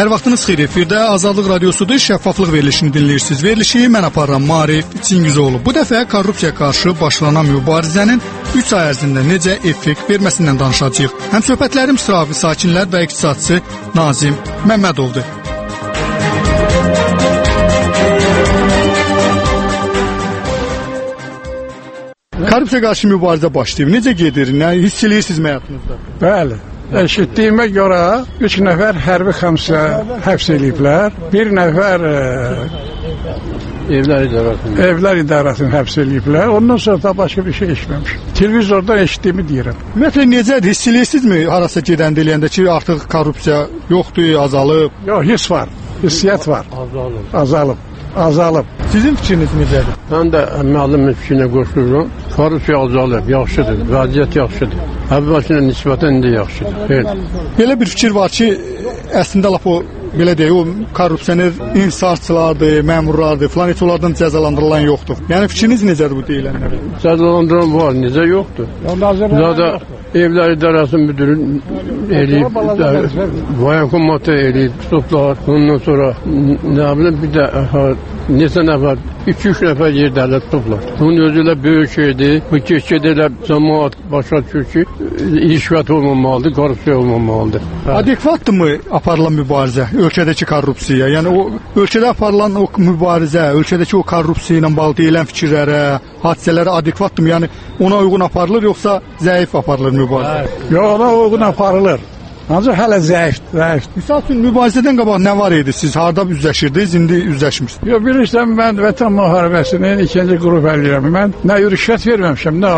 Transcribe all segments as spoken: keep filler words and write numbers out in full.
Hər vaxtınız xeyir. Efirdə Azadlıq Radiosudur. Şəffaflıq verilişini dinləyirsiniz. Verilişi mən aparıram Marif Çingizoğlu. Bu dəfə korrupsiyaya qarşı başlanan mübarizənin üç ay ərzində necə effekt verməsindən danışacağıq. Həmsöhbətlərim sıravi sakinlər və iqtisadçı Nazim Məmmədovdur. Korrupsiyaya qarşı mübarizə başlayıb. Necə gedir? Nə hiss edirsiniz həyatınızda? Bəli. Eşitdiyimə görə üç nəfər hərbi xəmsə həbs ediblər. Bir nəfər e, evlər idarəsində evlər idarəsində həbs ediblər. Ondan sonra da başqa bir şey eşitməmişəm. Televizordan eşitdiyimi deyirəm. Ümumiyyətlə necədir? Hiss edirsinizmi harasa gedəndə eləyəndə ki, artıq korrupsiya yoxdur, azalıb? Yox, hiss var. Hissiyyat var. azalıb. Azalıb. Azalıb. Sizin fikriniz necədir? Mən də müəllimin fikrinə qoşuluram. Korrupsiya azalıb, yaxşıdır, vəziyyət yaxşıdır. Əvvəlkinə nisbətən indi yaxşıdır. Belə. Belə bir fikir var ki, əslində lap o belə deyək, o korrupsioner inhisarçılardır, məmurlardır, falan heç onlardan cəzalandırılan yoxdur. Yəni fikriniz necədir bu deyilənlərə? Cəzalandıran var, necə yoxdur? Zaten evlər idarəsinin müdürü eləyib, voyankomatı eləyib, tutublar. Ondan sonra nə bilim bir də neçə nəfər, iki-üç nəfər yerdələr tutublar. Bunun özü ilə böyük şeydir. Bu keşkədə elə cəmaat başa düşür ki, rişvət olmamalıdır, korrupsiya olmamalıdır. Adekvatdırmı aparılan mübarizə, ölkədəki korrupsiya? Yəni o ölkədə aparılan o mübarizə, ölkədəki o korrupsiya ilə bağlı deyilən fikirlərə, hadisələrə adekvatdırmı? Yəni ona uyğun aparılır, yoxsa zəif aparılır mübarizə? Yox, ona uyğun aparılır. Ancaq hələ zəif, zəif. Misal üçün mübarizədən qabaq nə var idi? Siz harda üzləşirdiniz, indi üzləşmirsiniz? Yox, bilirsən, mən Vətən müharibəsinin ikinci qrup əliyəm. Mən nə rüşvət verməmişəm, nə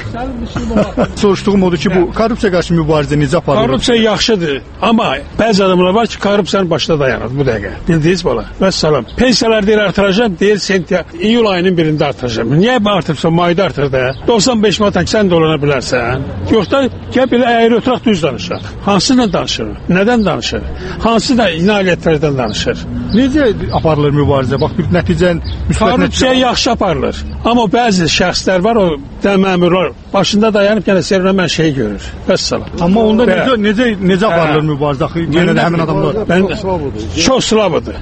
almamışam. Soruşduğum odur ki, bu korrupsiya qarşı mübarizə necə aparılır? Korrupsiya yaxşıdır, amma bəzi adamlar var ki, korrupsiyanın başında dayanır bu dəqiqə. Bildiniz bala? Vəssalam. Pensiyalar deyir artıracam, deyir sentya, iyul ayının birində artıracam. Niyə artırırsan? Mayda artır da. doxsan beş manat sən dolana bilərsən. Yoxsa gəl belə əyri oturaq düz danışaq. Hansı danışır? Nədən danışır? Hansı da nailiyyətlərdən danışır? Necə aparılır mübarizə? Bax, bir nəticən müsbət korrupsiya yaxşı aparılır. Amma bəzi şəxslər var, o məmurlar başında dayanıb yenə sərnəmə şey görür. Vəssalam. Amma onda necə necə necə aparılır mübarizə? Axı yenə də həmin adamlar. Mən çox slabıdır.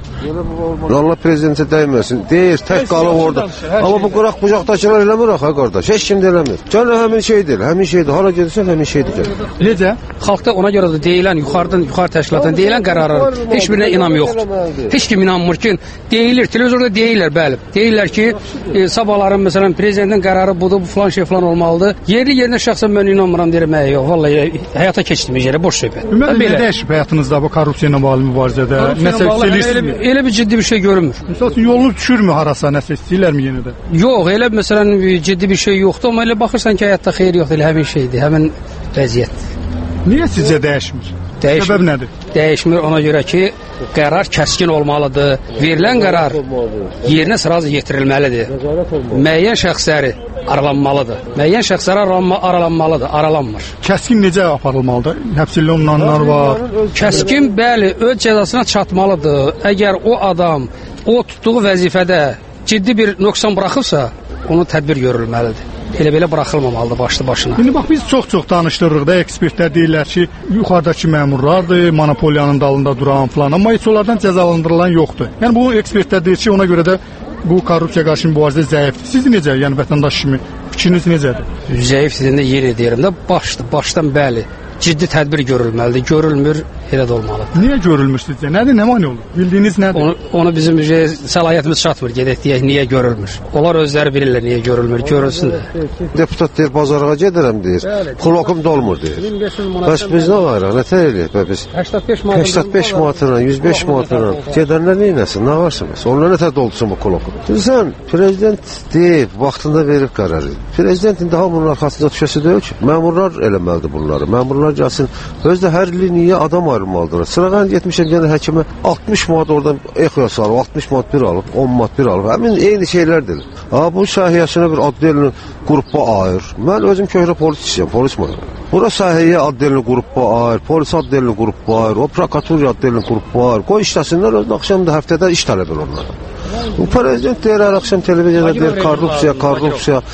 Allah prezidentə dəyməsin. Deyir, tək qalıb orada. Amma bu qıraq bucaqdakılar eləmir axı qardaş. Heç kim də eləmir. Canı həmin şeydir, həmin şeydir. Hara gedirsən həmin şeydir. Necə? Xalqda ona görə də deyilən yuxarıdan, yuxarı təşkilatdan deyilən qərarlar heç birinə inam yoxdur. Heç kim inanmır ki, deyilir, televizorda deyirlər, bəli. Deyirlər ki, e, sabahların məsələn prezidentin qərarı budur, bu falan şey falan olmalıdır. Yerli yerinə şəxsən mən inanmıram deyirəm, yox, vallahi həyata keçdiyimiz yerə boş söhbət. Ümumiyyətlə nə dəyişib həyatınızda bu korrupsiya ilə bağlı mübarizədə? Nəsə istəyirsiniz? Elə bir ciddi bir şey görünmür. Məsələn, yolunuz düşürmü harasa, nəsə istəyirlərmi yenə də? Yox, elə məsələn ciddi bir şey yoxdur, amma elə baxırsan ki, həyatda xeyir yoxdur, elə həmin şeydir, həmin vəziyyət. Niyə sizcə dəyişmir? Dəyişmir. Səbəb nədir? Dəyişmir ona görə ki, qərar kəskin olmalıdır. Verilən qərar yerinə sırası yetirilməlidir. Müəyyən şəxsləri aralanmalıdır. Müəyyən şəxslər aralanmalıdır, aralanmır. Kəskin necə aparılmalıdır? Həbs olunanlar var. Kəskin, bəli, öz cəzasına çatmalıdır. Əgər o adam o tutduğu vəzifədə ciddi bir nöqsan buraxıbsa, onu tədbir görülməlidir. Elə-belə buraxılmamalıdır başlı başına. İndi bax, biz çox-çox danışdırırıq da, ekspertlər deyirlər ki, yuxarıdakı məmurlardır, monopoliyanın dalında duran falan, amma heç onlardan cəzalandırılan yoxdur. Yəni bu ekspertlər deyir ki, ona görə də bu korrupsiya qarşı mübarizə zəifdir. Siz necə, yəni vətəndaş kimi fikriniz necədir? Zəif dediyində yenə deyirəm də, başdır, başdan bəli. Ciddi tədbir görülməlidir. Görülmür, elə də olmalıdır. Niyə görülmür sizcə? Nədir, nə mane olur? Bildiyiniz nədir? Onu, onu bizim səlahiyyətimiz çatmır, gedək deyək, niyə görülmür? Onlar özləri bilirlər niyə görülmür, görülsün də. Deputat deyir, bazarlığa gedirəm deyir, kulokum dolmur deyir. Bəs biz nə varıq, nə tər eləyək bə biz? səksən beş manatla, yüz beş manatla gedənlər neynəsin, nə varsınız? Onlar nə tər doldusun bu kulokum? Sən, prezident deyib, vaxtında verib qərarı. Prezident indi hamının arxasında düşəsi deyil ki, məmurlar eləməlidir bunları. Məmurlar gəlsin, özdə hər liniyə adam ayrılmalıdır. Sıradan getmişəm yenə həkimə altmış manat oradan exoya salıb, altmış manat bir alıb, on manat bir alıb. Həmin eyni şeylərdir. Ha, bu sahiyəsinə bir addelini qrupa ayır. Mən özüm köhrə polis işləyəm, polis mənəm. Bura sahiyyə addelini qrupa ayır, polis addelini qrupa ayır, o prokuratura addelini qrupa ayır. Qoy işləsinlər, özün axşam da həftədə iş tələb edir onlara. Bu prezident deyir, hər axşam televiziyada deyir, korrupsiya, korrupsiya.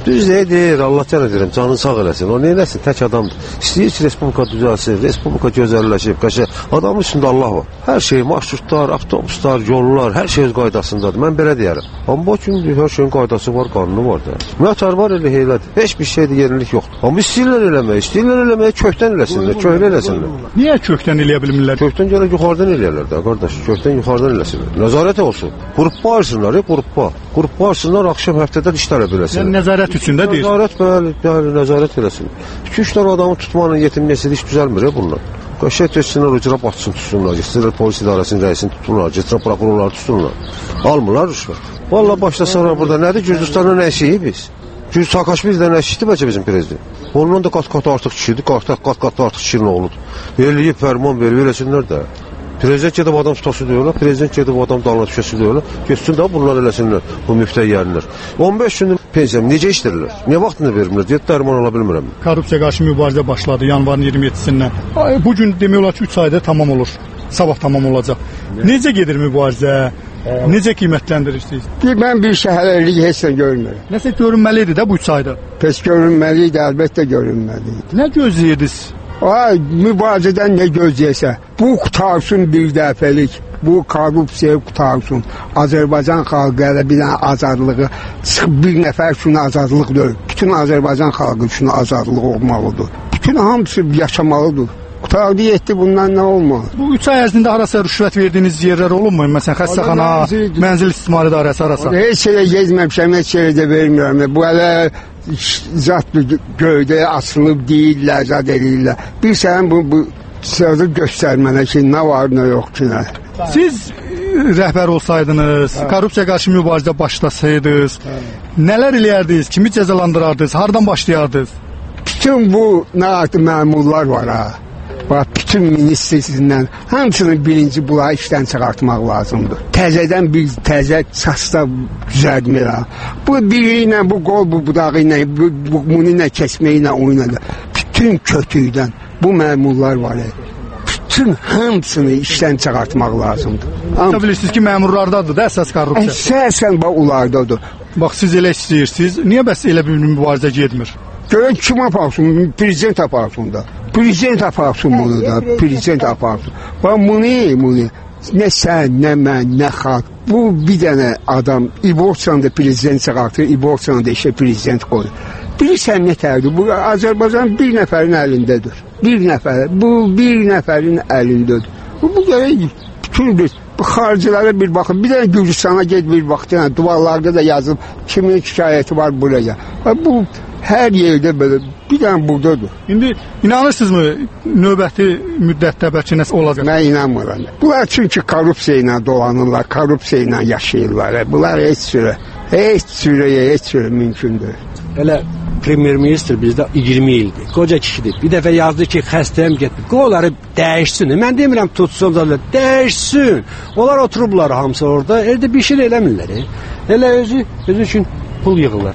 Düz deyir, deyir, Allah can edirəm, canını sağ eləsin. O neyləsin, tək adamdır. İstəyir ki, Respublika düzəlsin, Respublika gözəlləşib, qəşəng. Adamın üstündə Allah var. Hər şey, marşrutlar, avtobuslar, yollar, hər şey öz qaydasındadır. Mən belə deyərəm. Amma o gün hər şeyin qaydası var, qanunu var da. Müətər var elə heylədir. Heç bir şeydə yenilik yoxdur. Amma istəyirlər eləmək, istəyirlər eləməyə kökdən eləsinlər, köhnə eləsinlər. Niyə kökdən eləyə bilmirlər? Kökdən gələ yuxarıdan eləyərlər də, qardaş. Kökdən yuxarıdan eləsinlər. Nəzarət olsun. Qruppa ayırsınlar, qruppa. Qruppa ayırsınlar, axşam həftədən iş tələb eləsinlər. Yəni nəzarət üçün də deyir. Nəzarət, bəli, bəli, nəzarət eləsin. iki-üç dənə adamı tutmanın yetimliyəsi iş düzəlmir bunlar. Qəşəng tezsinlər, ucura batsın tutsunlar, getirsinlər polis idarəsinin rəisini tuturlar, getirsinlər prokurorları tuturlar. Almırlar rüşvət. Valla başlasınlar burada nədir? Gürcüstanla nə işiyik biz? Gürcü Saakashvili'dən nə işiydi bəlkə bizim prezident? Ondan da qat-qat artıq kişidir, qat-qat artıq kişinin oğludur. Eləyib, fərman verib, eləsinlər də. Prezident gedib adam tutası diyorlar, prezident gedib adam dalına düşəsi diyorlar. Geçsin də bunlar eləsinlər, bu müftəyyərlər. on beş gündür pensiyam necə işdirirlər? Niyə vaxtını vermirlər? Deyət dərman ala bilmirəm. Korrupsiya qarşı mübarizə başladı yanvarın iyirmi yeddisindən. Bu gün demək olar ki, üç ayda tamam olur. Sabah tamam olacaq. Necə gedir mübarizə? Necə qiymətləndirirsiniz? Mən bir şəhərlik heç nə görmürəm. Nəsə görünməli idi də bu üç ayda? Pes görünməli idi, əlbəttə görünməli idi. Nə gözləyirdiniz? Ay, mübarizədən nə gözləyəsə, bu qutarsın bir dəfəlik, bu korrupsiya qutarsın. Azərbaycan xalqı elə bir dənə azadlığı, bir nəfər üçün azadlıq deyil. Bütün Azərbaycan xalqı üçün azadlıq olmalıdır. Bütün hamısı yaşamalıdır. Qutardı yetdi, bundan nə olmalı? Bu üç ay ərzində harasa rüşvət verdiyiniz yerlər olunmu? Məsələn, xəstəxana, mənzil istismarı idarəsi arası. Heç şeyə gezməmişəm, heç şeyə də vermirəm. Bu hələ zat göydə asılıb deyirlər, zat edirlər. Bir sən bu, bu sözü göstər mənə ki, nə var, nə yox ki, nə. Siz rəhbər olsaydınız, korrupsiya qarşı mübarizə başlasaydınız, nələr eləyərdiniz, kimi cəzalandırardınız, hardan başlayardınız? Bütün bu nə artıq məmurlar var ha. Bax, bütün ministersindən hamısını birinci bunları işdən çıxartmaq lazımdır. Təzədən bir təzə saçda düzəltmək lazım. Bu biri ilə, bu qol, bu budağı ilə, bu, bu, bunu ilə kəsmək ilə oynadı. Bütün kötüydən bu məmurlar var. Bütün hamısını işdən çıxartmaq lazımdır. Hamı bilirsiniz ki, məmurlardadır da əsas korrupsiya. Əsasən bax, onlardadır. Bax, siz elə istəyirsiniz. Niyə bəs elə bir mübarizə getmir? Görək kim aparsın, prezident aparsın da. Prezident aparsın bunu da, prezident aparsın. Bax, bunu, bunu, nə sən, nə mən, nə xalq. Bu bir dənə adam İborçanda prezident çıxartır, İborçanda işə prezident qoyur. Bilirsən nə tərdir? Bu Azərbaycan bir nəfərin əlindədir. Bir nəfər, bu bir nəfərin əlindədir. Bu, bu gərək bütün bir, bu xaricələrə bir baxın. Bir dənə Gürcüstana ged bir vaxt, yəni, duvarlarda da yazıb kimin şikayəti var buraya. Bu hər yerdə belə, bir dənə buradadır. İndi inanırsınızmı növbəti müddətdə bəlkə nəsə olacaq? Mən inanmıram. Bunlar çünki korrupsiya ilə dolanırlar, korrupsiya ilə yaşayırlar. Bunlar heç sürə, heç sürəyə, heç sürə mümkündür. Elə Premier-ministr bizdə iyirmi ildir, qoca kişidir. Bir dəfə yazdı ki, xəstəyəm getmir. Onları dəyişsin. Mən demirəm tutsun da, dəyişsin. Onlar oturublar hamısı orada, evdə bir şey eləmirlər. Elə özü, özü üçün pul yığırlar.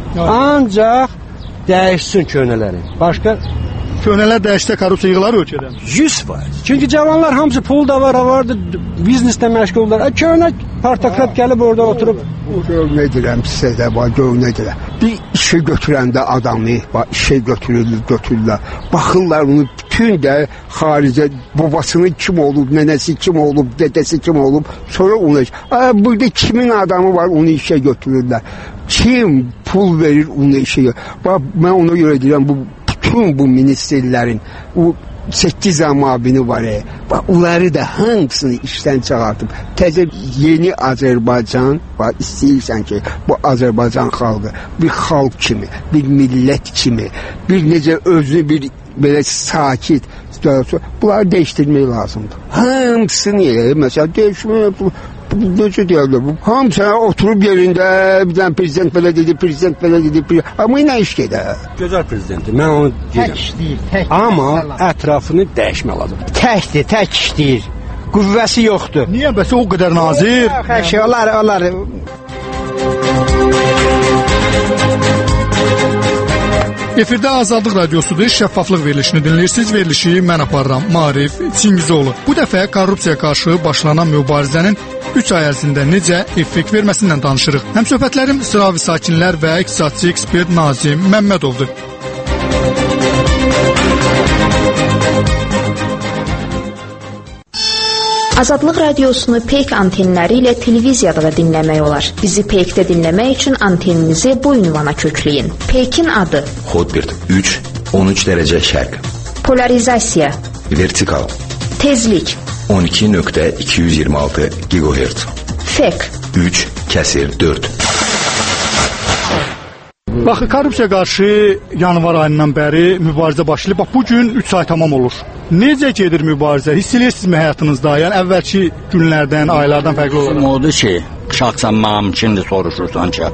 Ancaq dəyişsin köhnələri. Başqa köhnələr dəyişsə korrupsiya yığılar ölkədən. yüz faiz. Çünki cavanlar hamısı pul da var, vardı, bizneslə məşğuldurlar. Köhnə partokrat gəlib orada oturub. Gör nə deyirəm sizə də, gör nə deyirəm. Bir işe götürəndə adamı, işe götürürlər, götürürlər. Baxırlar onu bütün də xaricə babasının kim olub, nənəsi kim olub, dədəsi kim olub. Sonra onu, burada kimin adamı var, onu işe götürürlər. Kim pul verir, onu işe götürürlər. Bax, mən ona görə deyirəm, bu bütün bu ministerlərin, o səkkiz amabini var, e. Bax, onları da hamısını işdən çıxartıb. Təzə yeni Azərbaycan, bax, istəyirsən ki, bu Azərbaycan xalqı bir xalq kimi, bir millət kimi, bir necə özünü bir belə sakit, bunları dəyişdirmək lazımdır. Hamısını, e, məsələn, dəyişmək, necə deyərlər, hamısına oturub yerində, bir dənə prezident belə dedi, prezident belə dedi, amma nə iş gedə? Gözəl prezidentdir, mən onu deyirəm. Tək işləyir, tək. Amma ətrafını dəyişmək lazım. Təkdir, tək işləyir. Qüvvəsi yoxdur. Niyə bəs o qədər nazir? Hər şey, onlar, onlar... Efirdə Azadlıq Radiosudur, şəffaflıq verilişini dinləyirsiniz. Verilişi mən aparıram, Maarif Çingizoğlu. Bu dəfə korrupsiyaya qarşı başlanan mübarizənin üç ay ərzində necə effekt verməsindən danışırıq. Həmsöhbətlərim sıravi sakinlər və iqtisadçı ekspert Nazim Məmmədovdur. Azadlıq Radiosunu Peyk antenləri ilə televiziyada da dinləmək olar. Bizi Peykdə dinləmək üçün anteninizi bu ünvana kökləyin. Peykin adı: Hotbird üç on üç dərəcə şərq. Polarizasiya: Vertikal. Tezlik: on iki nöqtə iki yüz iyirmi altı gigahertz. Fek: üç kəsir dörd. Bax, korrupsiya qarşı yanvar ayından bəri mübarizə başlayıb. Bax, bu gün üç ay tamam olur. Necə gedir mübarizə? Hiss eləyirsinizmi həyatınızda? Yəni əvvəlki günlərdən, aylardan fərqli olaraq? Odur ki, şəxsən mənim kimdir soruşursan ki,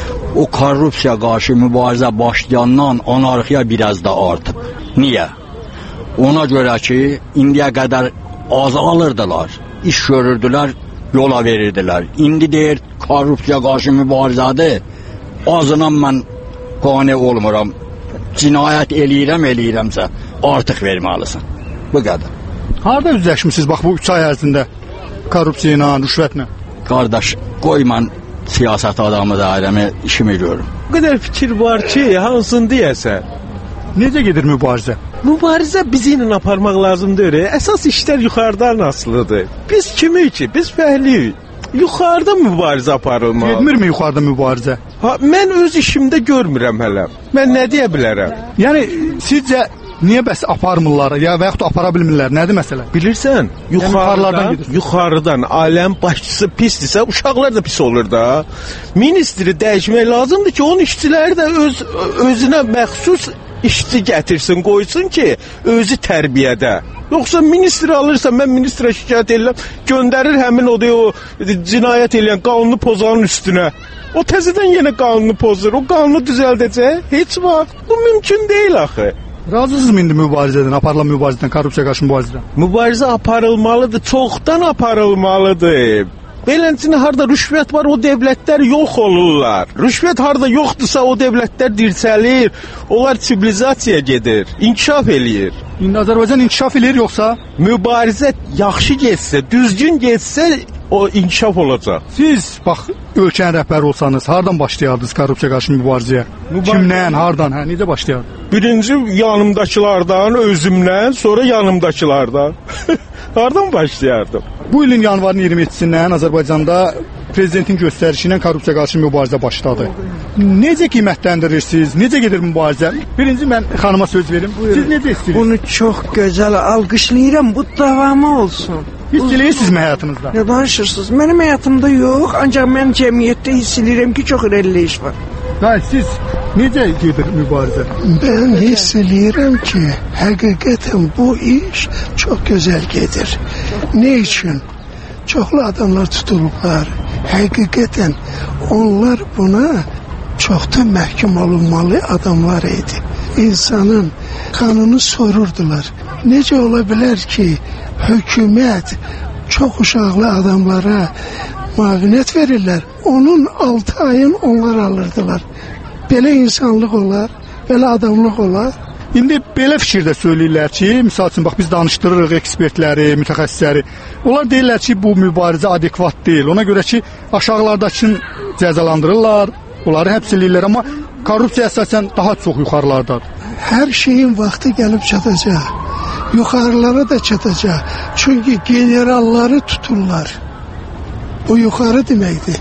o korrupsiya qarşı mübarizə başlayandan anarxiya biraz da artıb. Niyə? Ona görə ki, indiyə qədər az alırdılar, iş görürdülər, yola verirdilər. İndi deyir, korrupsiya qarşı mübarizədir, azından mən qane olmuram, cinayət eləyirəm, eləyirəmsə artıq verməlisin. Bu qədər. Harada üzləşmişsiniz bax bu üç ay ərzində korrupsiya ilə, rüşvətlə? Qardaş, qoy mən siyasət adamı da aləmi işimi görürüm. O qədər fikir var ki, hansını deyəsən? Necə gedir mübarizə? Mübarizə bizi ilə aparmaq lazımdır. Əsas işlər yuxarıdan asılıdır. Biz kimik ki? Biz fəhliyik. Yuxarıda mübarizə aparılmalı. Getmirmi yuxarıda mübarizə? Ha, mən öz işimdə görmürəm hələ. Mən nə deyə bilərəm? Yəni sizcə niyə bəs aparmırlar ya və yaxud da apara bilmirlər? Nədir məsələ? Bilirsən, yuxarıdan, yəni yuxarıdan aləm başçısı pisdirsə, uşaqlar da pis olur da. Ministri dəyişmək lazımdır ki, onun işçiləri də öz özünə məxsus işçi gətirsin, qoysun ki, özü tərbiyədə. Yoxsa ministri alırsan, mən ministrə şikayət edirəm, göndərir həmin o, o cinayət eləyən qanunu pozanın üstünə. O təzədən yenə qanunu pozur, o qanunu düzəldəcək, heç vaxt. Bu mümkün deyil axı. Razısınızmı indi mübarizədən, aparılan mübarizədən, korrupsiya qarşı mübarizədən? Mübarizə aparılmalıdır, çoxdan aparılmalıdır. Beləncə harda rüşvət var, o dövlətlər yox olurlar. Rüşvət harda yoxdursa, o dövlətlər dirçəlir, onlar sivilizasiyaya gedir, inkişaf eləyir. İndi Azərbaycan inkişaf eləyir yoxsa? Mübarizə yaxşı getsə, düzgün getsə, o inkişaf olacaq. Siz, bax, ölkənin rəhbəri olsanız, hardan başlayardınız korrupsiya qarşı mübarizəyə? Kimdən, hardan, hə, necə başlayardınız? Birinci yanımdakılardan, özümdən, sonra yanımdakılardan. Hardan başlayardım? Bu ilin yanvarın iyirmi yeddisindən Azərbaycanda prezidentin göstərişi ilə korrupsiya qarşı mübarizə başladı. Necə qiymətləndirirsiniz? Necə gedir mübarizə? Birinci mən xanıma söz verim. Buyurun. Siz necə istəyirsiniz? Bunu çox gözəl alqışlayıram. Bu davamı olsun. Hiss eləyirsinizmi həyatınızda? Nə danışırsınız? Mənim həyatımda yox, ancaq mən cəmiyyətdə hiss eləyirəm ki, çox irəliləyiş var. Bəli, siz necə gedir mübarizə? Mən hiss eləyirəm ki, həqiqətən bu iş çox gözəl gedir. Nə üçün? Çoxlu adamlar tutulublar. Həqiqətən onlar buna çoxdan məhkum olunmalı adamlar idi. İnsanın qanını sorurdular. Necə ola bilər ki, hökumət çox uşaqlı adamlara müavinət verirlər. Onun altı ayın onlar alırdılar. Belə insanlıq olar, belə adamlıq olar. İndi belə fikirdə söyləyirlər ki, misal üçün, bax, biz danışdırırıq ekspertləri, mütəxəssisləri. Onlar deyirlər ki, bu mübarizə adekvat deyil. Ona görə ki, aşağılardakını cəzalandırırlar, onları həbs edirlər, amma korrupsiya əsasən daha çox yuxarılardadır. Hər şeyin vaxtı gəlib çatacaq. Yuxarılara da çatacaq. Çünki generalları tuturlar. Bu yuxarı deməkdir.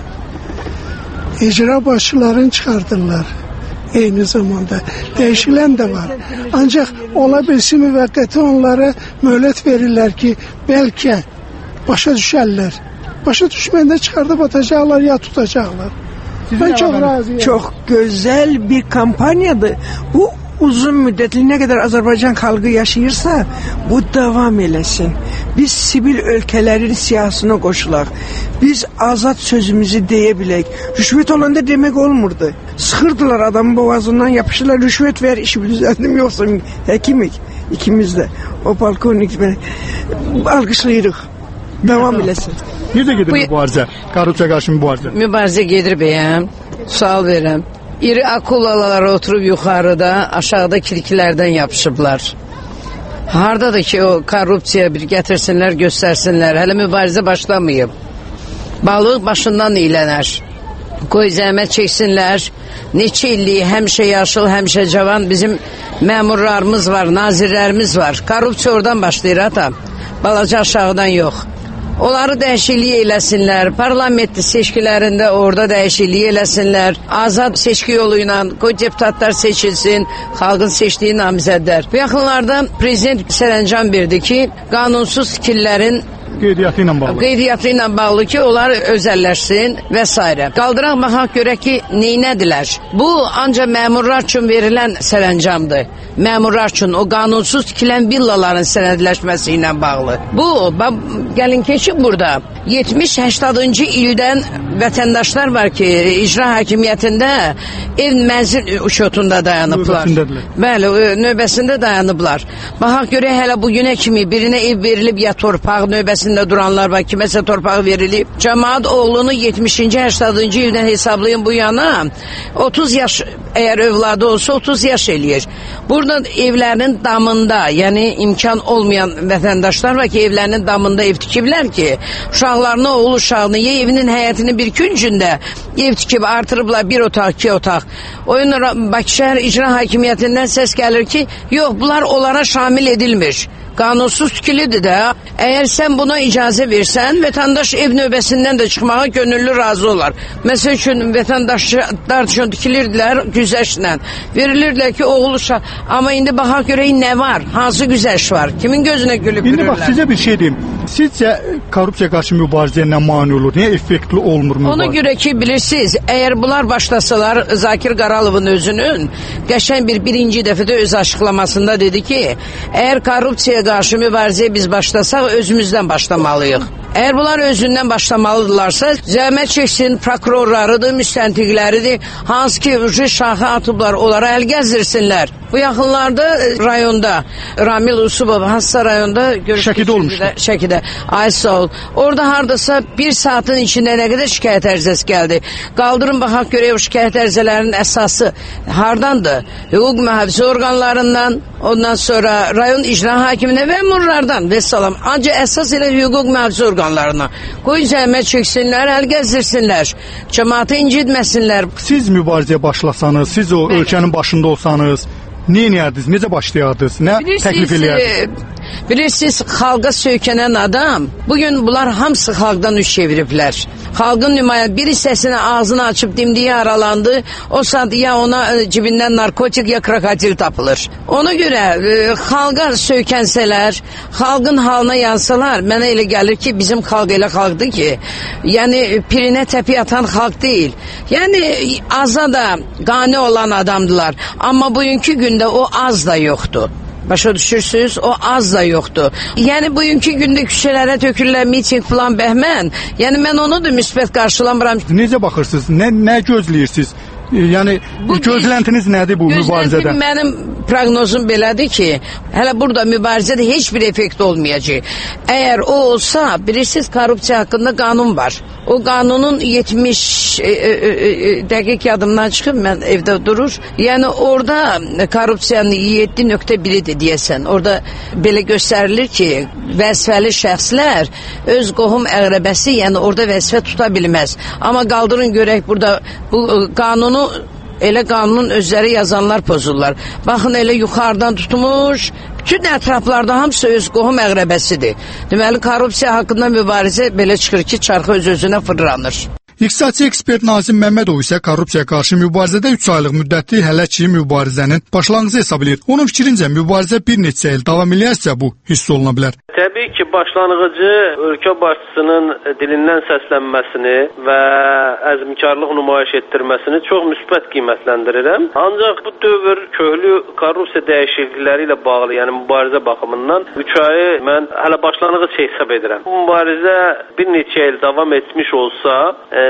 İcra başçılarını çıxardırlar. Eyni zamanda dəyişilən də var. Ancaq ola bilsin müvəqqəti onlara möhlət verirlər ki, bəlkə başa düşərlər. Başa düşməndə çıxardıb atacaqlar ya tutacaqlar. Mən çox razıyam. Çox gözəl bir kampaniyadır. Bu uzun müddətli nə qədər Azərbaycan xalqı yaşayırsa, bu davam eləsin. Biz sivil ölkələrin siyasına qoşulaq. Biz azad sözümüzü deyə bilək. Rüşvət olanda demək olmurdu. Sıxırdılar adamın boğazından, yapışırlar, rüşvət ver, işimi düzəldim, yoxsa həkimik ikimiz də. O balkonik alqışlayırıq. Davam eləsin. Necə gedir mübarizə? Korrupsiya qarşı mübarizə? Mübarizə gedir bəyəm. Sual verirəm. İri akulalar oturub yuxarıda, aşağıda kirkilərdən yapışıblar. Hardadır ki o korrupsiya bir gətirsinlər, göstərsinlər. Hələ mübarizə başlamayıb. Balıq başından iylənər. Qoy zəhmət çəksinlər. Neçə illik həmişə yaşıl, həmişə cavan bizim məmurlarımız var, nazirlərimiz var. Korrupsiya oradan başlayır atam. Balaca aşağıdan yox. Onları dəyişiklik eləsinlər. Parlament seçkilərində orada dəyişiklik eləsinlər. Azad seçki yolu ilə qoy deputatlar seçilsin, xalqın seçdiyi namizədlər. Bu yaxınlarda prezident sərəncam verdi ki, qanunsuz tikililərin qeydiyyatı ilə bağlı. Qeydiyyatı ilə bağlı ki, onlar özəlləşsin və s. Qaldıraq baxaq görək ki, neynədilər? Bu ancaq məmurlar üçün verilən sərəncamdır. Məmurlar üçün o qanunsuz tikilən villaların sənədləşməsi ilə bağlı. Bu, gəlin keçib burada. yetmiş səksəninci ildən vətəndaşlar var ki, icra hakimiyyətində ev mənzil uçotunda dayanıblar. Bəli, növbəsində dayanıblar. Baxaq görək hələ bugünə kimi birinə ev verilib ya torpaq növbəsində duranlar var, kiməsə torpaq verilib. Cəmaət oğlunu yetmişinci səksəninci ildən hesablayın bu yana otuz yaş, əgər övladı olsa otuz yaş eləyir. Burada evlərinin damında, yəni imkan olmayan vətəndaşlar var ki, evlərinin damında ev tikiblər ki, uşaqlarını, oğul uşağını, ya evinin həyətini bir küncündə ev tikib artırıblar bir otaq, iki otaq. Oyun Bakı şəhər icra hakimiyyətindən səs gəlir ki, yox, bunlar onlara şamil edilmir. Qanunsuz tikilidir də. Əgər sən buna icazə versən, vətəndaş ev növbəsindən də çıxmağa gönüllü razı olar. Məsəl üçün, vətəndaşlar üçün tikilirdilər güzəşlə. Verilirdilər ki, oğul uşaq. Amma indi baxaq görək nə var, hansı güzəş var, kimin gözünə gülüb İndi görürlər. bax, sizə bir şey deyim. Sizcə korrupsiya qarşı mübarizəyə nə mane olur? Niyə effektli olmur mübarizə? Ona görə ki, bilirsiniz, əgər bunlar başlasalar, Zakir Qaralovun özünün qəşəng bir birinci dəfədə öz açıqlamasında dedi ki, əgər korrupsiya qarşı mübarizəyə biz başlasaq, özümüzdən başlamalıyıq. Əgər bunlar özündən başlamalıdırlarsa, zəhmət çəksin, prokurorlarıdır, müstəntiqləridir, hansı ki, ucu şaxı atıblar, onlara əl gəzdirsinlər. Bu yaxınlarda rayonda, Ramil Usubov, Hassa rayonda Şəkidə olmuşdu. Şəkidə, ay sağ ol. Orada hardasa bir saatin içində nə qədər şikayət ərizəsi gəldi. Qaldırın, baxaq görək o şikayət ərizələrinin əsası hardandır? Hüquq mühafizə orqanlarından, ondan sonra rayon icra hakiminə və məmurlardan və salam. Ancaq əsas elə hüquq mühafizə orqanlarına. Qoy zəhmət çəksinlər, əl gəzdirsinlər, cəmaatı incitməsinlər. Siz mübarizəyə başlasanız, siz o ölkənin başında olsanız, nə edərdiniz, necə başlayardınız, nə təklif eləyərdiniz? Bilirsiniz, xalqa söykənən adam, bugün bunlar hamısı xalqdan üç çeviriblər. Xalqın nümayəndə bir hissəsini ağzını açıb dimdiyi aralandı, o saat ya ona cibindən narkotik ya krokodil tapılır. Ona görə e, xalqa söykənsələr, xalqın halına yansalar, mənə elə gəlir ki, bizim xalq elə xalqdır ki, yəni pirinə təpi atan xalq deyil. Yəni aza da qane olan adamdılar, amma bugünkü gündə o az da yoxdur. Başa düşürsünüz, o az da yoxdur. Yəni bugünkü gündə küçələrə tökürlər, miting falan bəhmən. Yəni mən onu da müsbət qarşılamıram. Necə baxırsınız? Nə, nə gözləyirsiniz? Yəni bu, gözləntiniz nədir bu mübarizədə? Gözləntim mənim proqnozum belədir ki, hələ burada mübarizədə heç bir effekt olmayacaq. Əgər o olsa, bilirsiniz, korrupsiya haqqında qanun var. O qanunun yetmiş e, e, e, dəqiq yadımdan çıxıb, mən evdə durur. Yəni orada korrupsiyanın yeddi nöqtə biridir deyəsən. Orada belə göstərilir ki, vəzifəli şəxslər öz qohum əqrəbəsi, yəni orada vəzifə tuta bilməz. Amma qaldırın görək burada bu qanunu elə qanunun özləri yazanlar pozurlar. Baxın, elə yuxarıdan tutmuş, bütün ətraflarda hamısı öz qohum əqrəbəsidir. Deməli, korrupsiya haqqında mübarizə belə çıxır ki, çarxı öz-özünə fırlanır. İqtisadçı ekspert Nazim Məmmədov isə korrupsiya qarşı mübarizədə üç aylıq müddətli hələ ki mübarizənin başlanğıcı hesab edir. Onun fikrincə mübarizə bir neçə il davam eləyərsə bu hiss oluna bilər. Təbii ki, başlanğıcı ölkə başçısının dilindən səslənməsini və əzmkarlıq nümayiş etdirməsini çox müsbət qiymətləndirirəm. Ancaq bu dövr köklü korrupsiya dəyişiklikləri ilə bağlı, yəni mübarizə baxımından üç ayı mən hələ başlanğıc hesab edirəm. Bu mübarizə bir neçə il davam etmiş olsa,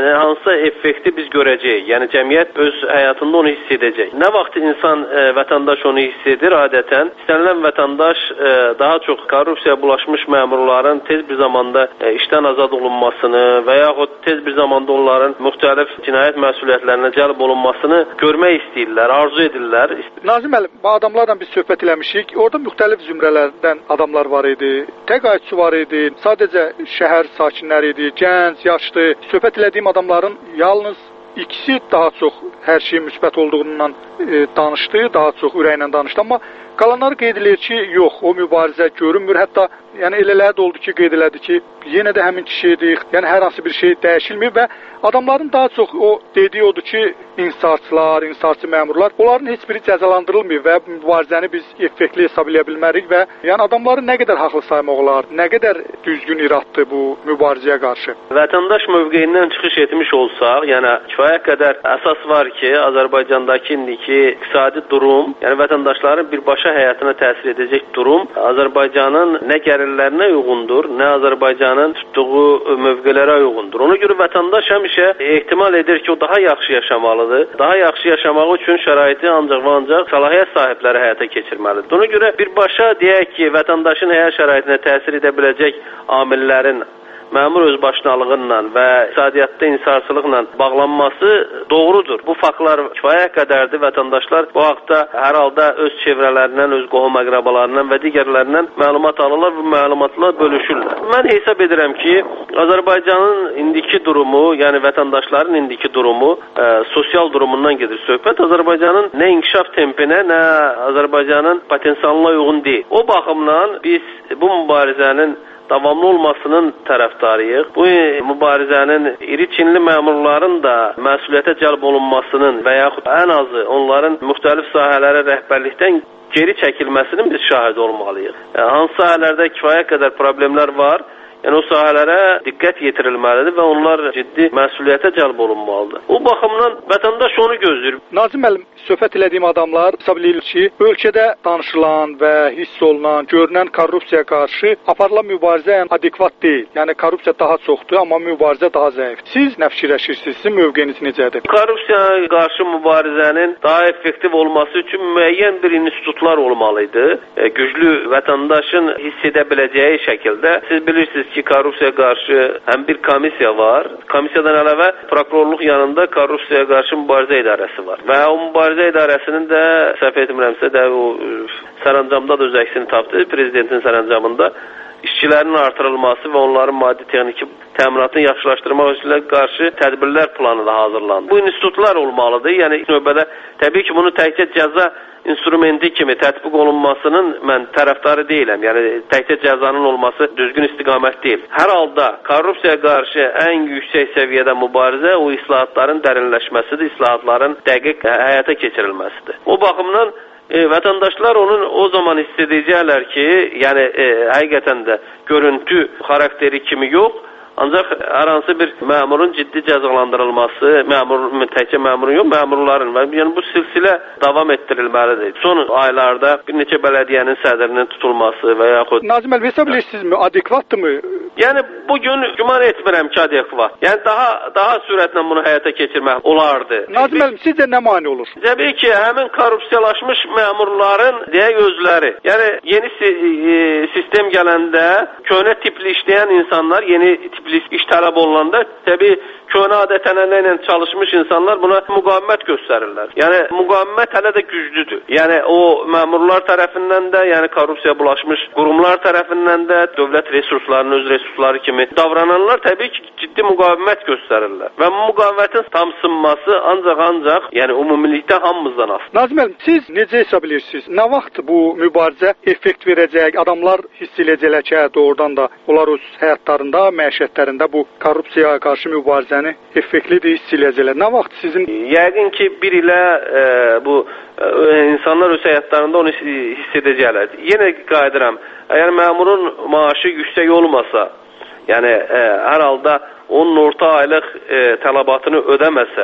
Yəni hansısa effekti biz görəcəyik. Yəni cəmiyyət öz həyatında onu hiss edəcək. Nə vaxt insan e, vətəndaş onu hiss edir adətən, istənilən vətəndaş e, daha çox korrupsiyaya bulaşmış məmurların tez bir zamanda e, işdən azad olunmasını və yaxud tez bir zamanda onların müxtəlif cinayət məsuliyyətlərinə cəlb olunmasını görmək istəyirlər, arzu edirlər. Nazim müəllim, bu adamlarla biz söhbət eləmişik. Orada müxtəlif zümrələrdən adamlar var idi. Təqaüdçü var idi. Sadəcə şəhər sakinləri idi, gənc, yaşlı. Söhbət elədiyim adamların yalnız ikisi daha çox hər şeyin müsbət olduğundan e, danışdı, daha çox ürəklə danışdı, amma qalanları qeyd edir ki, yox, o mübarizə görünmür. Hətta yəni elələri də oldu ki, qeyd elədi ki, yenə də həmin kişidir. Yəni hər hansı bir şey dəyişilmir və adamların daha çox o dediyi odur ki, insarçılar, insarçı məmurlar, onların heç biri cəzalandırılmır və mübarizəni biz effektli hesab edə bilmərik və yəni adamları nə qədər haqlı saymaq olar, nə qədər düzgün iraddır bu mübarizəyə qarşı. Vətəndaş mövqeyindən çıxış etmiş olsaq, yəni kifayət qədər əsas var ki, Azərbaycandakı indiki iqtisadi durum, yəni vətəndaşların birbaşa həyatına təsir edəcək durum Azərbaycanın nə gəlirlərinə uyğundur, nə Azərbaycanın tutduğu mövqelərə uyğundur. Ona görə vətəndaş həmişə ehtimal edir ki, o daha yaxşı yaşamalıdır. Daha yaxşı yaşamağı üçün şəraiti ancaq və ancaq səlahiyyət sahibləri həyata keçirməlidir. Ona görə birbaşa deyək ki, vətəndaşın həyat şəraitinə təsir edə biləcək amillərin məmur özbaşınalığıyla və iqtisadiyyatda insarçılıqla bağlanması doğrudur. Bu faktlar kifayət qədərdir. Vətəndaşlar bu haqda hər halda öz çevrələrindən, öz qohum əqrabalarından və digərlərindən məlumat alırlar və məlumatla bölüşürlər. Mən hesab edirəm ki, Azərbaycanın indiki durumu, yəni vətəndaşların indiki durumu, ə, sosial durumundan gedir söhbət. Azərbaycanın nə inkişaf tempinə, nə Azərbaycanın potensialına uyğun deyil. O baxımdan biz bu mübarizənin davamlı olmasının tərəfdarıyıq. Bu mübarizənin iri Çinli məmurların da məsuliyyətə cəlb olunmasının və yaxud ən azı onların müxtəlif sahələrə rəhbərlikdən geri çəkilməsinin biz şahid olmalıyıq. Yəni, hansı sahələrdə kifayət qədər problemlər var, yəni o sahələrə diqqət yetirilməlidir və onlar ciddi məsuliyyətə cəlb olunmalıdır. O baxımdan vətəndaş onu gözləyir. Nazim müəllim, söhbət elədiyim adamlar hesab edir ki, ölkədə danışılan və hiss olunan, görünən korrupsiyaya qarşı aparılan mübarizə yəni adekvat deyil. Yəni korrupsiya daha çoxdur, amma mübarizə daha zəifdir. Siz nə fikirləşirsiniz? Sizin mövqeyiniz necədir? Korrupsiyaya qarşı mübarizənin daha effektiv olması üçün müəyyən bir institutlar olmalıdır. E, güclü vətəndaşın hiss edə biləcəyi şəkildə. Siz bilirsiniz ki, korrupsiyaya qarşı həm bir komissiya var. Komissiyadan əlavə prokurorluq yanında korrupsiyaya qarşı mübarizə idarəsi var. Və o mübarizə idarəsinin də səhv etmirəmsə də o sərəncamda da öz əksini tapdı. Prezidentin sərəncamında işçilərin artırılması və onların maddi texniki təminatını yaxşılaşdırmaq üzrə qarşı tədbirlər planı da hazırlandı. Bu institutlar olmalıdır. Yəni növbədə təbii ki, bunu təkcə cəza instrumenti kimi tətbiq olunmasının mən tərəfdarı deyiləm. Yəni təkcə cəzanın olması düzgün istiqamət deyil. Hər halda korrupsiyaya qarşı ən yüksək səviyyədə mübarizə o islahatların dərinləşməsidir, islahatların dəqiq həyata keçirilməsidir. O baxımdan e, vətəndaşlar onun o zaman hiss edəcəklər ki, yəni e, həqiqətən də görüntü xarakteri kimi yox, ancaq hər hansı bir məmurun ciddi cəzalandırılması, məmur, təkcə məmurun yox, məmurların və yəni bu silsilə davam etdirilməlidir. Son aylarda bir neçə bələdiyyənin sədrinin tutulması və yaxud... Nazim müəllim, hesab edirsinizmi? Adekvatdırmı? Yəni bugün güman etmirəm ki, adekvat. Yəni daha daha sürətlə bunu həyata keçirmək olardı. Nazim müəllim, sizcə nə mane olur? Təbii ki, həmin korrupsiyalaşmış məmurların deyək özləri. Yəni yeni si e, sistem gələndə köhnə tipli işləyən insanlar yeni tipli iş tələb olunanda təbii köhnə adət-ənənələ çalışmış insanlar buna müqavimət göstərirlər. Yəni müqavimət hələ də güclüdür. Yəni o məmurlar tərəfindən də, yəni korrupsiyaya bulaşmış qurumlar tərəfindən də dövlət resurslarının öz resursları kimi davrananlar təbii ki, ciddi müqavimət göstərirlər. Və bu müqavimətin tam sınması ancaq ancaq, yəni ümumilikdə hamımızdan asılıdır. Nazim müəllim, siz necə hesab edirsiniz? Nə vaxt bu mübarizə effekt verəcək? Adamlar hiss edəcəklər ki, doğrudan da onlar öz həyatlarında, məişətlərində bu korrupsiyaya qarşı mübarizəni effektlidir, hiss edəcəklər. Nə vaxt sizin... Yəqin ki, bir ilə e, bu e, insanlar öz həyatlarında onu hiss edəcəklər. Yenə qayıdıram, əgər məmurun maaşı yüksək olmasa, yəni e, hər halda onun orta aylıq e, tələbatını ödəməsə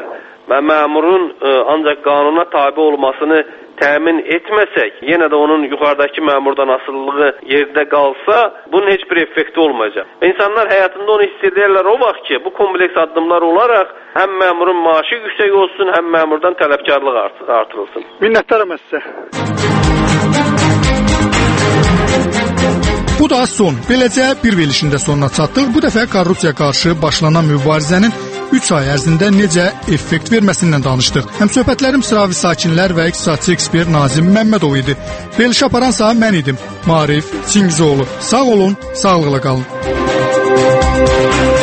və məmurun ə, ancaq qanuna tabe olmasını təmin etməsək, yenə də onun yuxarıdakı məmurdan asılılığı yerdə qalsa, bunun heç bir effekti olmayacaq. İnsanlar həyatında onu hiss edirlər o vaxt ki, bu kompleks addımlar olaraq həm məmurun maaşı yüksək olsun, həm məmurdan tələbkarlıq art- artırılsın. Minnətdaram sizə. Bu da son. Beləcə bir verilişində sonuna çatdıq. Bu dəfə korrupsiya qarşı başlanan mübarizənin üç ay ərzində necə effekt verməsindən danışdıq. Həmsöhbətlərim Sıravi sakinlər və iqtisadçı ekspert Nazim Məmmədov idi. Verilişi aparansa mən idim. Maarif Çingizoğlu. Sağ olun, sağlıqla qalın.